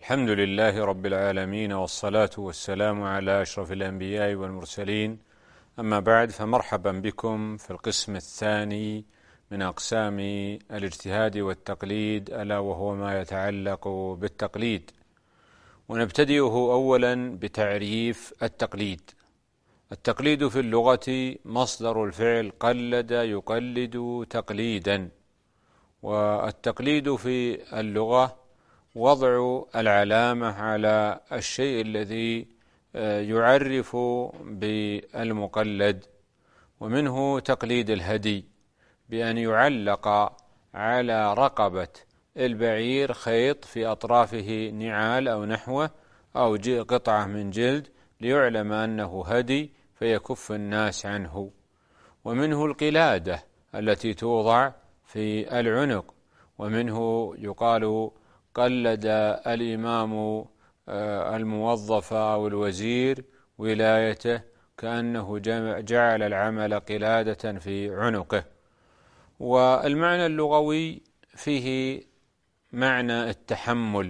الحمد لله رب العالمين، والصلاة والسلام على أشرف الأنبياء والمرسلين. أما بعد، فمرحبا بكم في القسم الثاني من أقسام الاجتهاد والتقليد، ألا وهو ما يتعلق بالتقليد. ونبتدئه أولا بتعريف التقليد. التقليد في اللغة مصدر الفعل قلد يقلد تقليدا، والتقليد في اللغة وضع العلامة على الشيء الذي يعرف بالمقلد، ومنه تقليد الهدي بأن يعلق على رقبة البعير خيط في أطرافه نعال أو نحوه أو قطعة من جلد ليعلم أنه هدي فيكف الناس عنه. ومنه القلادة التي توضع في العنق، ومنه يقال قلد الإمام الموظف أو الوزير ولايته كأنه جعل العمل قلادة في عنقه. والمعنى اللغوي فيه معنى التحمل،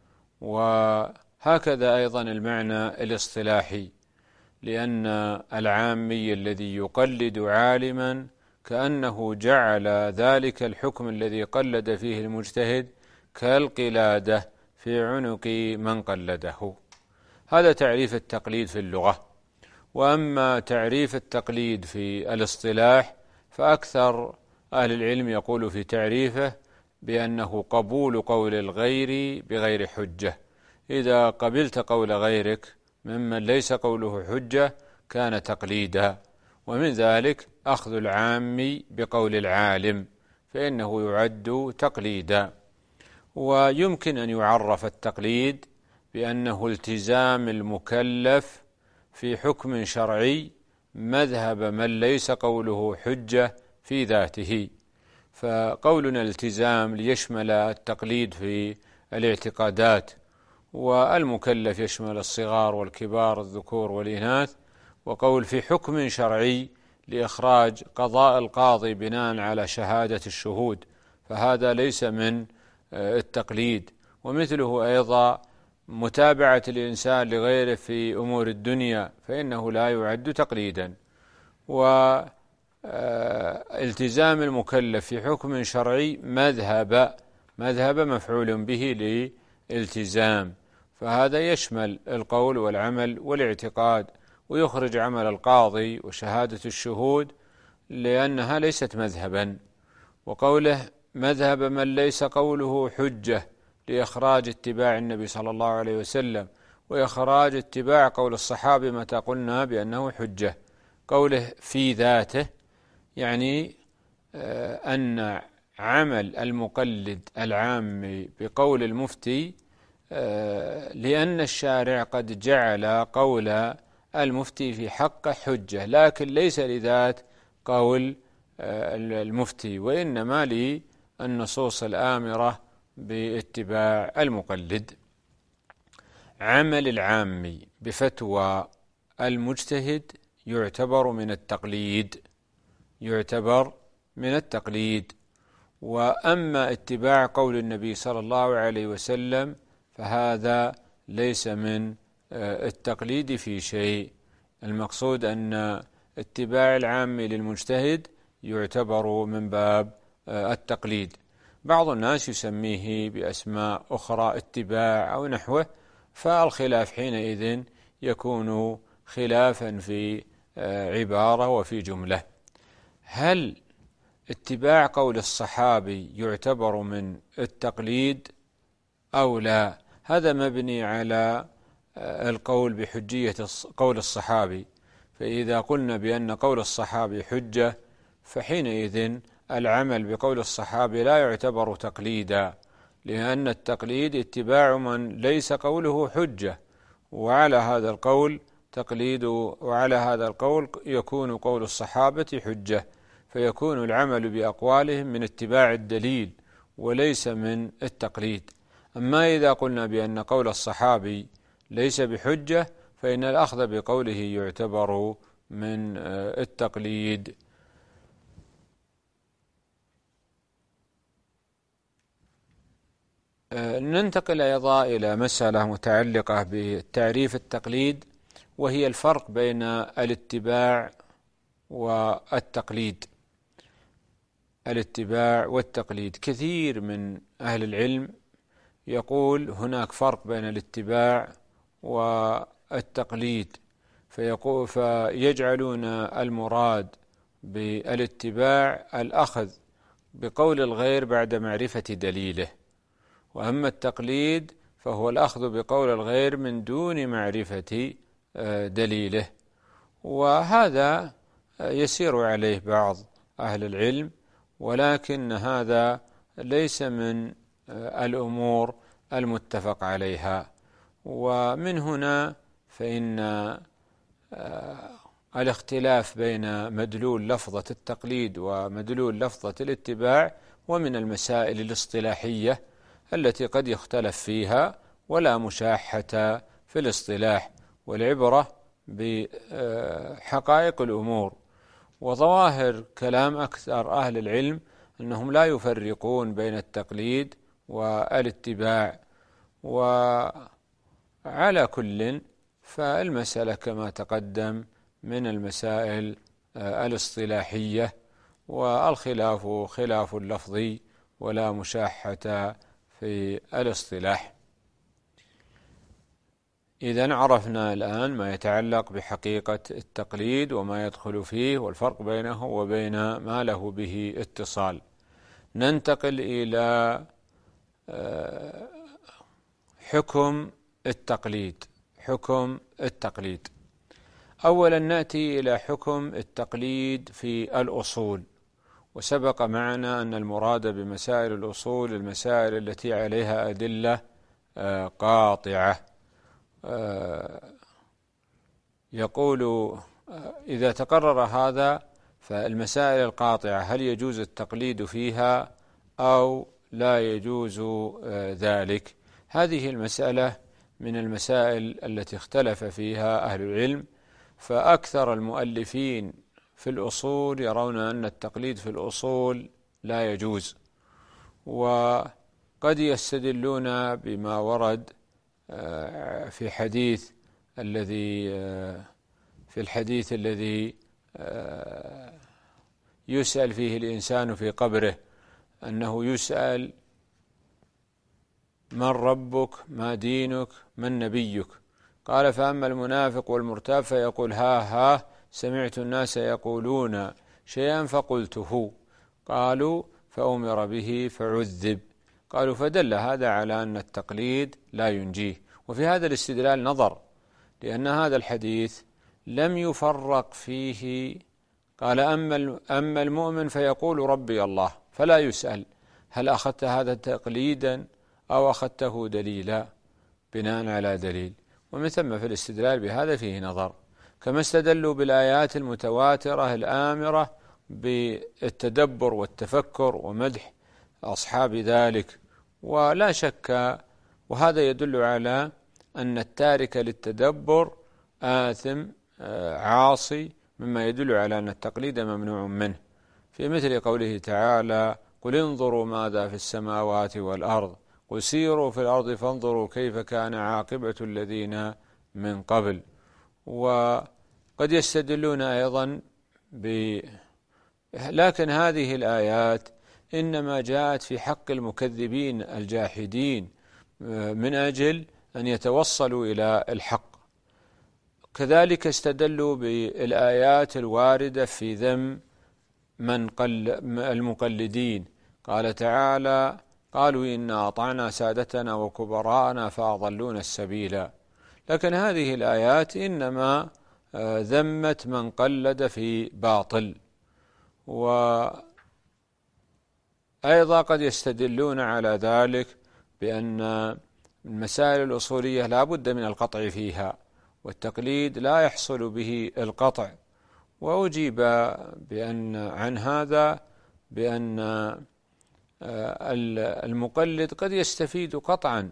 وهكذا أيضا المعنى الاصطلاحي، لأن العامي الذي يقلد عالما كأنه جعل ذلك الحكم الذي قلد فيه المجتهد كالقلادة في عنق من قلده. هذا تعريف التقليد في اللغة. وأما تعريف التقليد في الاصطلاح، فأكثر أهل العلم يقول في تعريفه بأنه قبول قول الغير بغير حجة. إذا قبلت قول غيرك ممن ليس قوله حجة كان تقليدا. ومن ذلك أخذ العام بقول العالم، فإنه يعد تقليدا. ويمكن أن يعرف التقليد بأنه التزام المكلف في حكم شرعي مذهب من ليس قوله حجة في ذاته. فقولنا التزام ليشمل التقليد في الاعتقادات، والمكلف يشمل الصغار والكبار الذكور والإناث. وقول في حكم شرعي لإخراج قضاء القاضي بناء على شهادة الشهود، فهذا ليس من التقليد. ومثله أيضا متابعة الإنسان لغيره في أمور الدنيا، فإنه لا يعد تقليدا. والتزام المكلف في حكم شرعي مذهب مفعول به للالتزام، فهذا يشمل القول والعمل والاعتقاد، ويخرج عمل القاضي وشهادة الشهود لأنها ليست مذهبا. وقوله مذهب من ليس قوله حجة لإخراج اتباع النبي صلى الله عليه وسلم، وإخراج اتباع قول الصحابة متى قلنا بأنه حجة. قوله في ذاته يعني أن عمل المقلد العام بقول المفتي، لأن الشارع قد جعل قول المفتي في حق حجة، لكن ليس لذات قول المفتي، وإنما للنصوص الآمرة باتباع المقلد. عمل العام بفتوى المجتهد يعتبر من التقليد. وأما اتباع قول النبي صلى الله عليه وسلم فهذا ليس من التقليد في شيء. المقصود أن اتباع العام للمجتهد يعتبر من باب التقليد. بعض الناس يسميه بأسماء أخرى اتباع أو نحوه، فالخلاف حينئذ يكون خلافا في عبارة وفي جملة. هل اتباع قول الصحابي يعتبر من التقليد أو لا؟ هذا مبني على القول بحجية قول الصحابي. فإذا قلنا بأن قول الصحابي حجة، فحينئذ العمل بقول الصحابي لا يعتبر تقليدا، لأن التقليد اتباع من ليس قوله حجة، وعلى هذا القول يكون قول الصحابة حجة، فيكون العمل بأقوالهم من اتباع الدليل وليس من التقليد. أما إذا قلنا بأن قول الصحابي ليس بحجة، فإن الأخذ بقوله يعتبر من التقليد. ننتقل أيضا إلى مسألة متعلقة بتعريف التقليد، وهي الفرق بين الاتباع والتقليد. الاتباع والتقليد، كثير من أهل العلم يقول هناك فرق بين الاتباع والتقليد، فيجعلون المراد بالاتباع الأخذ بقول الغير بعد معرفة دليله، وأما التقليد فهو الأخذ بقول الغير من دون معرفة دليله. وهذا يسير عليه بعض أهل العلم، ولكن هذا ليس من الأمور المتفق عليها. ومن هنا فإن الاختلاف بين مدلول لفظة التقليد ومدلول لفظة الاتباع ومن المسائل الاصطلاحية التي قد يختلف فيها، ولا مشاحة في الاصطلاح، والعبرة بحقائق الأمور. وظواهر كلام أكثر أهل العلم أنهم لا يفرقون بين التقليد والاتباع. وعلى كل فالمسألة كما تقدم من المسائل الاصطلاحية، والخلاف خلاف اللفظي ولا مشاحة في الاصطلاح. إذن عرفنا الآن ما يتعلق بحقيقة التقليد وما يدخل فيه والفرق بينه وبين ما له به اتصال. ننتقل إلى حكم التقليد. حكم التقليد، أولا نأتي إلى حكم التقليد في الأصول. وسبق معنا أن المراد بمسائل الأصول المسائل التي عليها أدلة قاطعة. يقول إذا تقرر هذا فالمسائل القاطعة هل يجوز التقليد فيها أو لا يجوز ذلك؟ هذه المسألة من المسائل التي اختلف فيها أهل العلم، فأكثر المؤلفين في الأصول يرون أن التقليد في الأصول لا يجوز، وقد يستدلون بما ورد في الحديث الذي يسأل فيه الإنسان في قبره، أنه يسأل من ربك ما دينك من نبيك؟ قال فأما المنافق والمرتاب فيقول ها سمعت الناس يقولون شيئا فقلته، قالوا فأمر به فعذب. قالوا فدل هذا على أن التقليد لا ينجيه. وفي هذا الاستدلال نظر، لأن هذا الحديث لم يفرق فيه. قال أما المؤمن فيقول ربي الله، فلا يسأل هل أخذت هذا تقليدا أو أخذته دليلا بناء على دليل. ومن ثم في الاستدلال بهذا فيه نظر، كما استدلوا بالآيات المتواترة الآمرة بالتدبر والتفكر ومدح أصحاب ذلك. ولا شك، وهذا يدل على أن التارك للتدبر آثم عاصي، مما يدل على أن التقليد ممنوع منه، في مثل قوله تعالى قل انظروا ماذا في السماوات والأرض قل سيروا في الأرض فانظروا كيف كان عاقبة الذين من قبل. وقد يستدلون أيضا لكن هذه الآيات إنما جاءت في حق المكذبين الجاحدين من أجل أن يتوصلوا إلى الحق. كذلك استدلوا بالآيات الواردة في ذم المقلدين. قال تعالى قالوا إنا أطعنا سادتنا وكبراءنا فأضلونا السبيلا. لكن هذه الآيات إنما ذمت من قلد في باطل. وأيضا قد يستدلون على ذلك بأن المسائل الأصولية لا بد من القطع فيها، والتقليد لا يحصل به القطع. وأجيب عن هذا بأن المقلد قد يستفيد قطعا،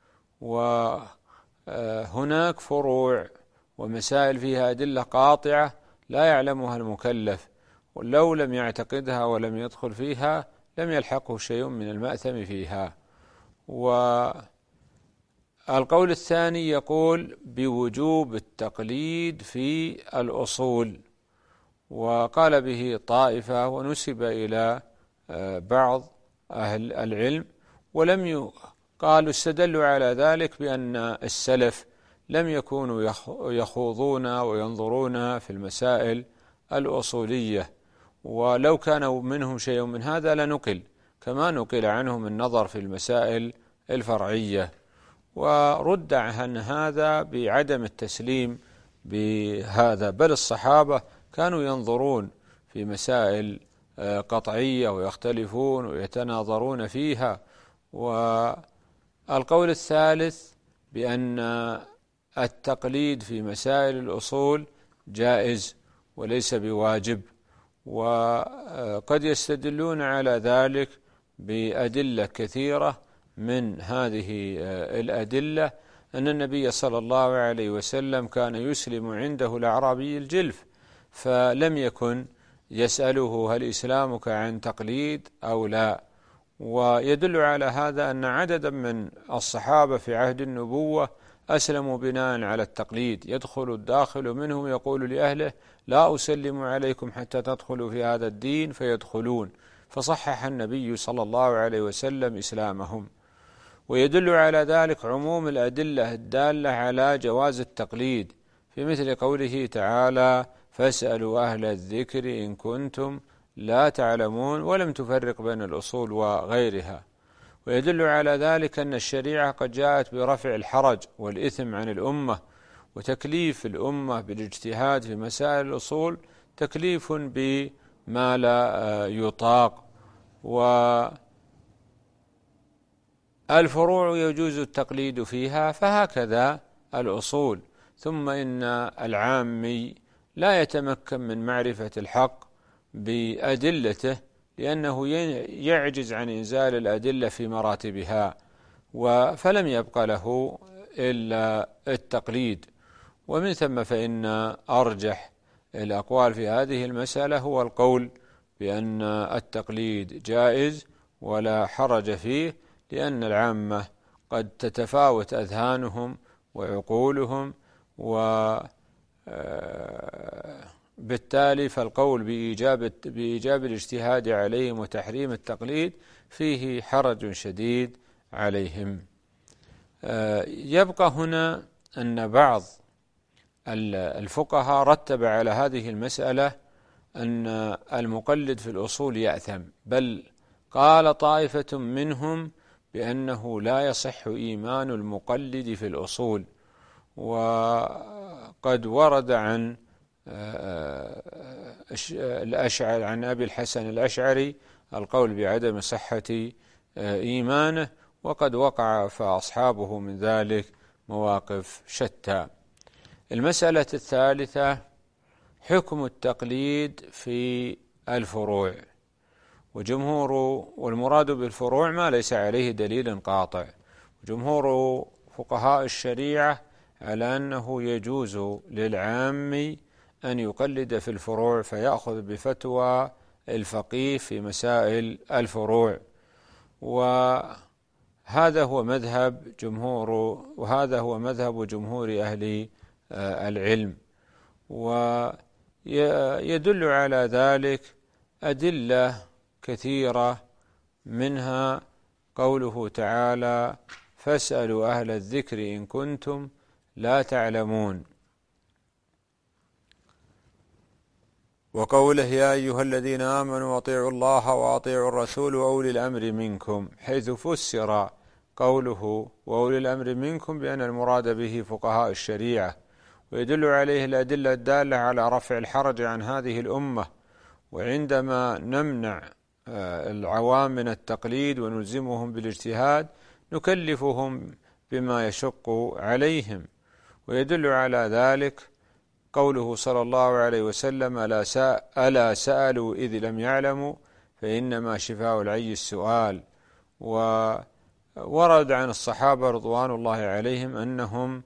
وهناك فروع ومسائل فيها أدلة قاطعة لا يعلمها المكلف، ولو لم يعتقدها ولم يدخل فيها لم يلحقه شيء من المأثم فيها. والقول الثاني يقول بوجوب التقليد في الأصول، وقال به طائفة ونسب إلى بعض أهل العلم، قالوا استدلوا على ذلك بأن السلف لم يكونوا يخوضون وينظرون في المسائل الأصولية، ولو كان منهم شيء من هذا لنقل، كما نقل عنهم النظر في المسائل الفرعية. ورد عن هذا بعدم التسليم بهذا، بل الصحابة كانوا ينظرون في مسائل قطعية ويختلفون ويتناظرون فيها. والقول الثالث بأن التقليد في مسائل الأصول جائز وليس بواجب، وقد يستدلون على ذلك بأدلة كثيرة. من هذه الأدلة أن النبي صلى الله عليه وسلم كان يسلم عنده الأعرابي الجلف، فلم يكن يسأله هل إسلامك عن تقليد أو لا. ويدل على هذا أن عددا من الصحابة في عهد النبوة أسلموا بناء على التقليد، يدخل الداخل منهم يقول لأهله لا أسلم عليكم حتى تدخلوا في هذا الدين، فيدخلون، فصحح النبي صلى الله عليه وسلم إسلامهم. ويدل على ذلك عموم الأدلة الدالة على جواز التقليد، في مثل قوله تعالى فاسألوا أهل الذكر إن كنتم لا تعلمون، ولم تفرق بين الأصول وغيرها. ويدل على ذلك أن الشريعة قد جاءت برفع الحرج والإثم عن الأمة، وتكليف الأمة بالاجتهاد في مسائل الأصول تكليف بما لا يطاق. والفروع يجوز التقليد فيها، فهكذا الأصول. ثم إن العامي لا يتمكن من معرفة الحق بأدلته، لأنه يعجز عن إنزال الأدلة في مراتبها، فلم يبق له إلا التقليد. ومن ثم فإن أرجح الأقوال في هذه المسألة هو القول بأن التقليد جائز ولا حرج فيه، لأن العامة قد تتفاوت أذهانهم وعقولهم، بالتالي فالقول بإيجاب الاجتهاد عليهم وتحريم التقليد فيه حرج شديد عليهم. يبقى هنا أن بعض الفقهاء رتب على هذه المسألة أن المقلد في الأصول يأثم، بل قال طائفة منهم بأنه لا يصح إيمان المقلد في الأصول. وقد ورد عن الأشعري، عن أبي الحسن الأشعري، القول بعدم صحة إيمانه، وقد وقع فأصحابه من ذلك مواقف شتى. المسألة الثالثة حكم التقليد في الفروع. والمراد بالفروع ما ليس عليه دليل قاطع. جمهور فقهاء الشريعة على أنه يجوز للعام أن يقلد في الفروع، فيأخذ بفتوى الفقيه في مسائل الفروع، وهذا هو مذهب جمهور أهل العلم. ويدل على ذلك أدلة كثيرة، منها قوله تعالى فاسألوا أهل الذكر إن كنتم لا تعلمون، وقوله يا أيها الذين آمنوا أطيعوا الله وأطيعوا الرسول وأولي الأمر منكم، حيث فسر قوله وأولي الأمر منكم بأن المراد به فقهاء الشريعة. ويدل عليه الأدلة الدالة على رفع الحرج عن هذه الأمة، وعندما نمنع العوام من التقليد ونلزمهم بالاجتهاد نكلفهم بما يشق عليهم. ويدل على ذلك قوله صلى الله عليه وسلم ألا سألوا إذ لم يعلموا فإنما شفاء العي السؤال. وورد عن الصحابة رضوان الله عليهم أنهم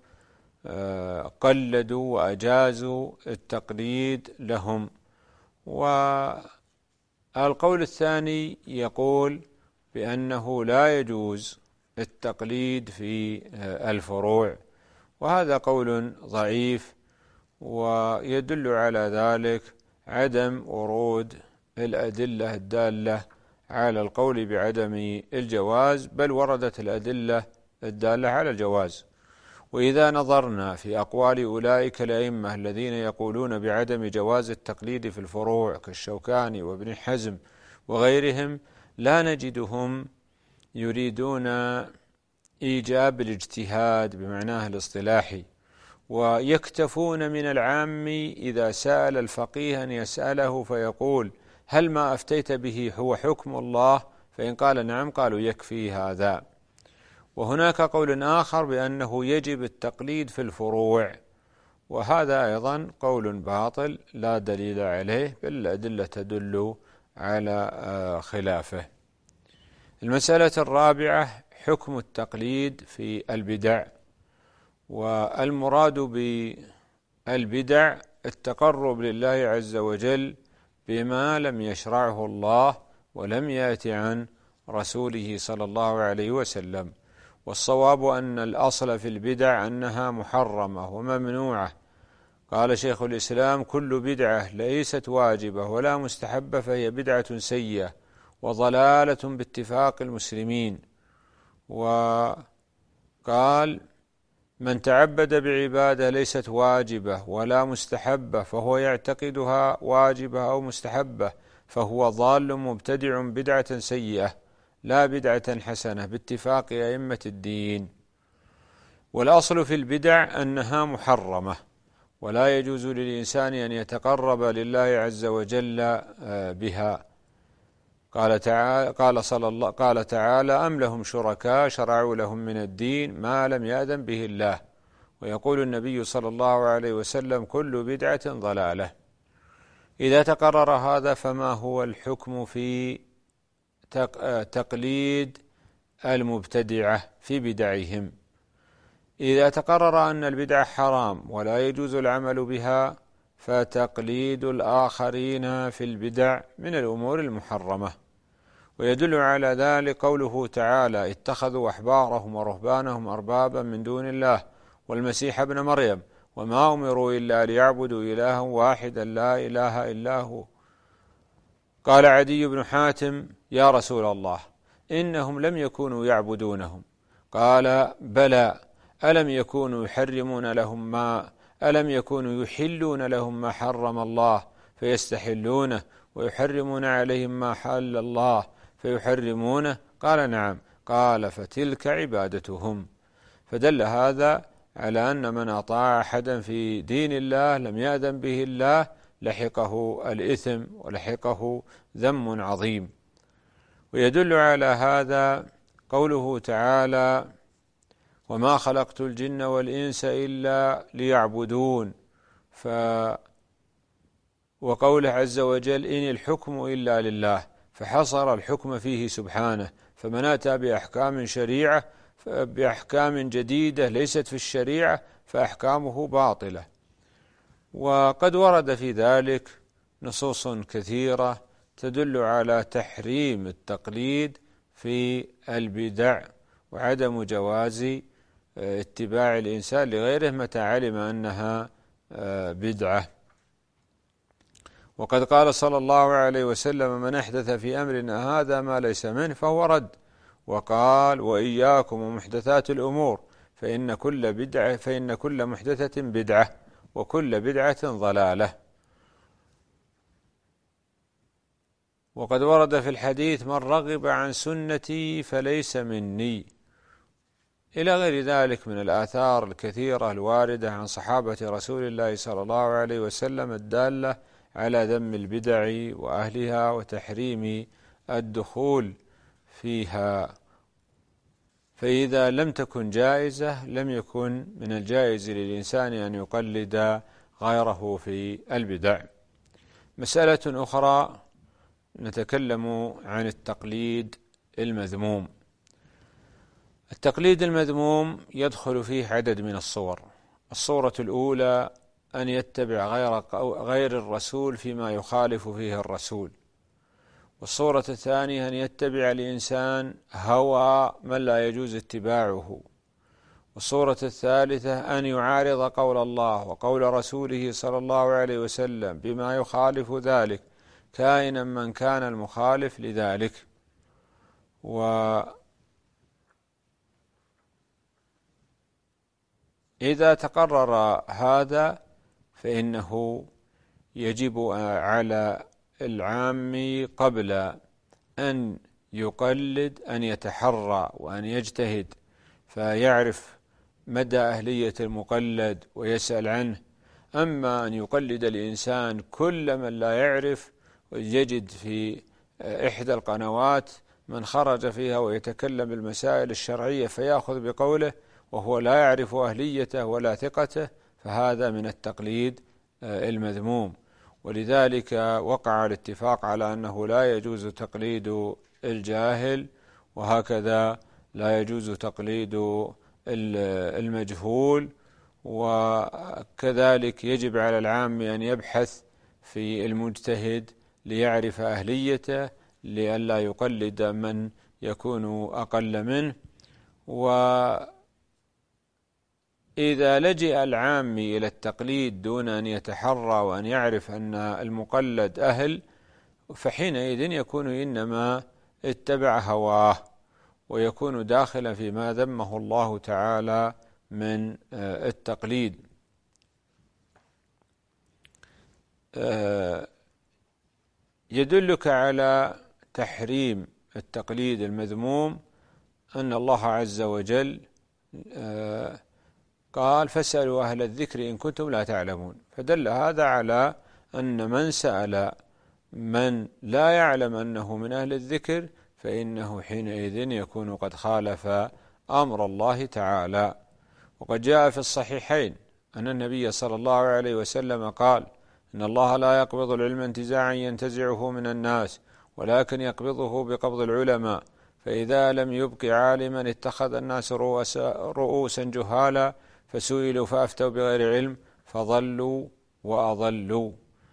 قلدوا وأجازوا التقليد لهم. والقول الثاني يقول بأنه لا يجوز التقليد في الفروع، وهذا قول ضعيف، ويدل على ذلك عدم ورود الأدلة الدالة على القول بعدم الجواز، بل وردت الأدلة الدالة على الجواز. وإذا نظرنا في أقوال أولئك الأئمة الذين يقولون بعدم جواز التقليد في الفروع كالشوكاني وابن حزم وغيرهم، لا نجدهم يريدون إيجاب الاجتهاد بمعناه الاصطلاحي، ويكتفون من العام إذا سأل الفقيه أن يسأله فيقول: هل ما أفتيت به هو حكم الله؟ فإن قال نعم قالوا يكفي هذا. وهناك قول آخر بأنه يجب التقليد في الفروع، وهذا أيضا قول باطل لا دليل عليه، بل الأدلة تدل على خلافه. المسألة الرابعة حكم التقليد في البدع. والمراد بالبدع التقرب لله عز وجل بما لم يشرعه الله ولم يأتي عن رسوله صلى الله عليه وسلم. والصواب أن الأصل في البدع أنها محرمة وممنوعة. قال شيخ الإسلام: كل بدعة ليست واجبة ولا مستحبة فهي بدعة سيئة وضلالة باتفاق المسلمين. وقال: من تعبد بعبادة ليست واجبة ولا مستحبة فهو يعتقدها واجبة أو مستحبة فهو ضال مبتدع بدعة سيئة لا بدعة حسنة باتفاق أئمة الدين. والأصل في البدع أنها محرمة، ولا يجوز للإنسان أن يتقرب لله عز وجل بها. قال تعالى: أم لهم شركاء شرعوا لهم من الدين ما لم يأذن به الله. ويقول النبي صلى الله عليه وسلم: كل بدعة ضلالة. إذا تقرر هذا فما هو الحكم في تقليد المبتدعة في بدعهم؟ إذا تقرر أن البدعة حرام ولا يجوز العمل بها، فتقليد الآخرين في البدع من الأمور المحرمة. ويدل على ذلك قوله تعالى: اتخذوا أحبارهم ورهبانهم أربابا من دون الله والمسيح ابن مريم وما أمروا إلا ليعبدوا إلها واحدا لا إله إلا هو. قال عدي بن حاتم: يا رسول الله، إنهم لم يكونوا يعبدونهم. قال: بلى، ألم يكونوا يحلون لهم ما حرم الله فيستحلونه ويحرمون عليهم ما حل الله فيحرمونه؟ قال: نعم. قال: فتلك عبادتهم. فدل هذا على أن من أطاع أحدا في دين الله لم يأذن به الله لحقه الإثم ولحقه ذم عظيم. ويدل على هذا قوله تعالى: وما خلقت الجن والإنس إلا ليعبدون. وقوله عز وجل: إن الحكم إلا لله، فحصر الحكم فيه سبحانه. فمن أتى بأحكام جديدة ليست في الشريعة فأحكامه باطلة. وقد ورد في ذلك نصوص كثيرة تدل على تحريم التقليد في البدع وعدم جواز اتباع الإنسان لغيره متى علم أنها بدعة. وقد قال صلى الله عليه وسلم: من أحدث في أمرنا هذا ما ليس منه فهو رد. وقال: وإياكم ومحدثات الأمور فإن كل محدثة بدعة وكل بدعة ضلالة. وقد ورد في الحديث: من رغب عن سنتي فليس مني، إلى غير ذلك من الآثار الكثيرة الواردة عن صحابة رسول الله صلى الله عليه وسلم الدالة على ذم البدع وأهلها وتحريم الدخول فيها. فإذا لم تكن جائزة لم يكن من الجائز للإنسان أن يقلد غيره في البدع. مسألة أخرى نتكلم عن التقليد المذموم. التقليد المذموم يدخل فيه عدد من الصور. الصورة الأولى أن يتبع غير الرسول فيما يخالف فيه الرسول، والصورة الثانية أن يتبع الإنسان هوى من لا يجوز اتباعه. والصورة الثالثة أن يعارض قول الله وقول رسوله صلى الله عليه وسلم بما يخالف ذلك، كائنا من كان المخالف لذلك. وإذا تقرر هذا فإنه يجب على العام قبل أن يقلد أن يتحرى وأن يجتهد فيعرف مدى أهلية المقلد ويسأل عنه. أما أن يقلد الإنسان كل من لا يعرف ويجد في إحدى القنوات من خرج فيها ويتكلم بالمسائل الشرعية فيأخذ بقوله وهو لا يعرف أهليته ولا ثقته، فهذا من التقليد المذموم. ولذلك وقع الاتفاق على أنه لا يجوز تقليد الجاهل، وهكذا لا يجوز تقليد المجهول. وكذلك يجب على العام أن يبحث في المجتهد ليعرف أهليته لئلا يقلد من يكون أقل منه. وإذا لجأ العام إلى التقليد دون أن يتحرى وأن يعرف أن المقلد أهل، فحينئذ يكون إنما اتبع هواه ويكون داخلا فيما ذمه الله تعالى من التقليد. يدلك على تحريم التقليد المذموم أن الله عز وجل قال فاسألوا أهل الذكر إن كنتم لا تعلمون، فدل هذا على أن من سأل من لا يعلم أنه من أهل الذكر فإنه حينئذ يكون قد خالف أمر الله تعالى. وقد جاء في الصحيحين أن النبي صلى الله عليه وسلم قال إن الله لا يقبض العلم انتزاعا ينتزعه من الناس، ولكن يقبضه بقبض العلماء، فإذا لم يبق عالما اتخذ الناس رؤوسا جهالا فسئلوا فأفتوا بغير علم فضلوا وأضلوا.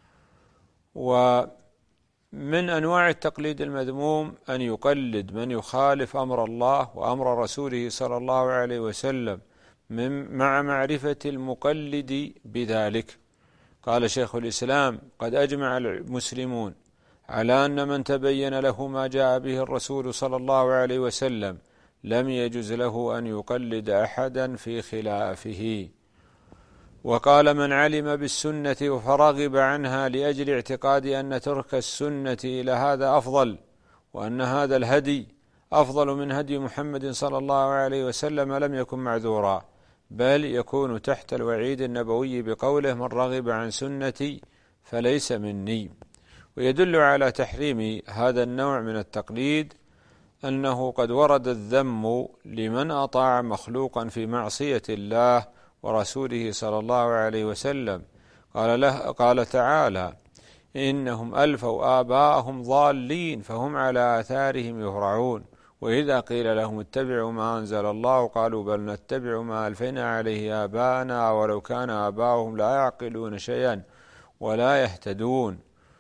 ومن أنواع التقليد المذموم أن يقلد من يخالف أمر الله وأمر رسوله صلى الله عليه وسلم مع معرفة المقلد بذلك. قال شيخ الإسلام قد أجمع المسلمون على أن من تبين له ما جاء به الرسول صلى الله عليه وسلم لم يجز له أن يقلد أحدا في خلافه. وقال من علم بالسنة فرغب عنها لأجل اعتقاد أن ترك السنة إلى هذا أفضل، وأن هذا الهدي أفضل من هدي محمد صلى الله عليه وسلم، لم يكن معذورا، بل يكون تحت الوعيد النبوي بقوله من رغب عن سنتي فليس مني. ويدل على تحريم هذا النوع من التقليد أنه قد ورد الذم لمن أطاع مخلوقا في معصية الله ورسوله صلى الله عليه وسلم. قال تعالى إنهم ألفوا آباءهم ضالين فهم على آثارهم يهرعون، وإذا قيل لهم اتبعوا ما أنزل الله قالوا بل نتبع ما ألفينا عليه آباءنا ولو كان آباؤهم لا يعقلون شيئا ولا يهتدون.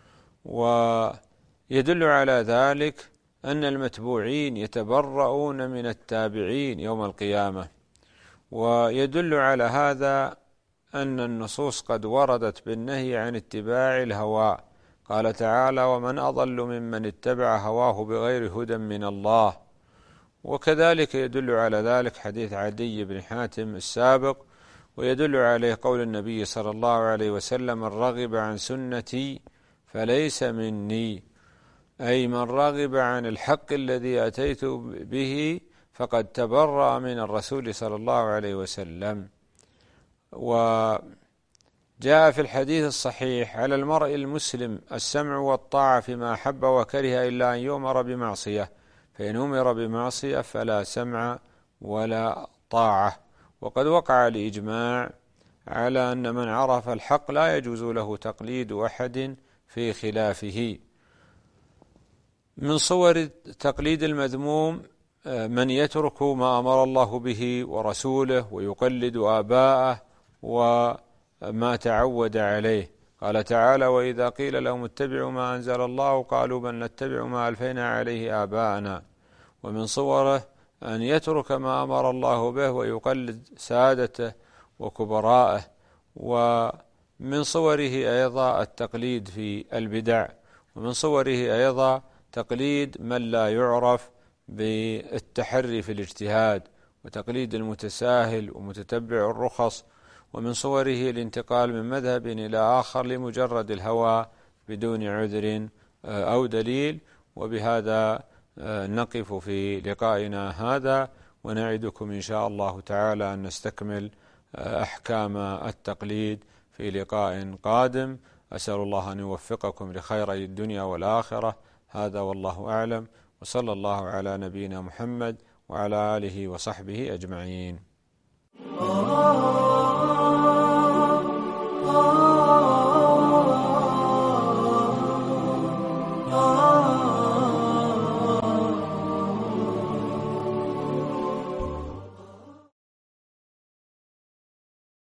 ويدل على ذلك أن المتبوعين يتبرؤون من التابعين يوم القيامة. ويدل على هذا أن النصوص قد وردت بالنهي عن اتباع الهوى. قال تعالى ومن أضل ممن اتبع هواه بغير هدى من الله. وكذلك يدل على ذلك حديث عدي بن حاتم السابق، ويدل عليه قول النبي صلى الله عليه وسلم من رغب عن سنتي فليس مني، أي من رغب عن الحق الذي أتيت به فقد تبرأ من الرسول صلى الله عليه وسلم. وجاء في الحديث الصحيح على المرء المسلم السمع والطاعة فيما أحب وكره إلا أن يؤمر بمعصية، فإن أمر بمعصية فلا سمع ولا طاعة. وقد وقع الإجماع على أن من عرف الحق لا يجوز له تقليد أحد في خلافه. من صور التقليد المذموم من يترك ما أمر الله به ورسوله ويقلد آباءه وما تعود عليه. قال تعالى: وإذا قيل لهم اتبعوا ما أنزل الله قالوا بل نتبع ما ألفينا عليه آباءنا. ومن صوره أن يترك ما أمر الله به ويقلد سادته وكبراءه. ومن صوره أيضا التقليد في البدع، ومن صوره أيضا تقليد من لا يعرف بالتحري في الاجتهاد، وتقليد المتساهل ومتتبع الرخص. ومن صوره الانتقال من مذهب إلى آخر لمجرد الهوى بدون عذر أو دليل. وبهذا نقف في لقائنا هذا، ونعدكم إن شاء الله تعالى أن نستكمل أحكام التقليد في لقاء قادم. أسأل الله أن يوفقكم لخيري الدنيا والآخرة. هذا والله أعلم، وصلى الله على نبينا محمد وعلى آله وصحبه أجمعين.